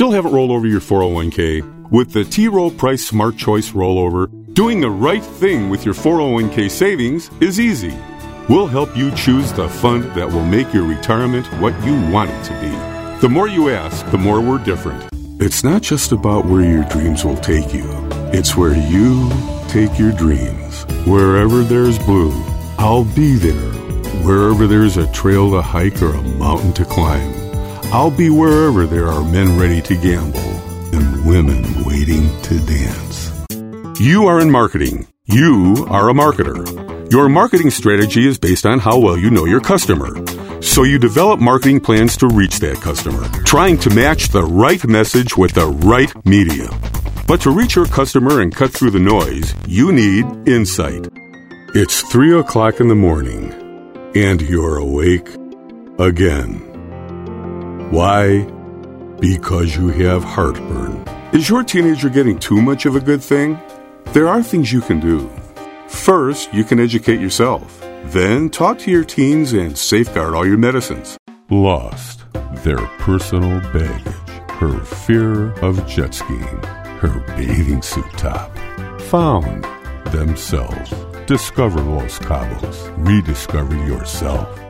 Still haven't rolled over your 401k? With the T. Rowe Price Smart Choice rollover, doing the right thing with your 401k savings is easy. We'll help you choose the fund that will make your retirement what you want it to be. The more you ask, the more we're different. It's not just about where your dreams will take you. It's where you take your dreams. Wherever there's blue, I'll be there. Wherever there's a trail to hike or a mountain to climb, I'll be wherever there are men ready to gamble and women waiting to dance. You are in marketing. You are a marketer. Your marketing strategy is based on how well you know your customer. So you develop marketing plans to reach that customer, trying to match the right message with the right media. But to reach your customer and cut through the noise, you need insight. It's 3 o'clock in the morning, and you're awake again. Why? Because you have heartburn. Is your teenager getting too much of a good thing? There are things you can do. First, you can educate yourself. Then talk to your teens and safeguard all your medicines. Lost their personal baggage, her fear of jet skiing, her bathing suit top. Found themselves. Discover Los Cabos. Rediscover yourself.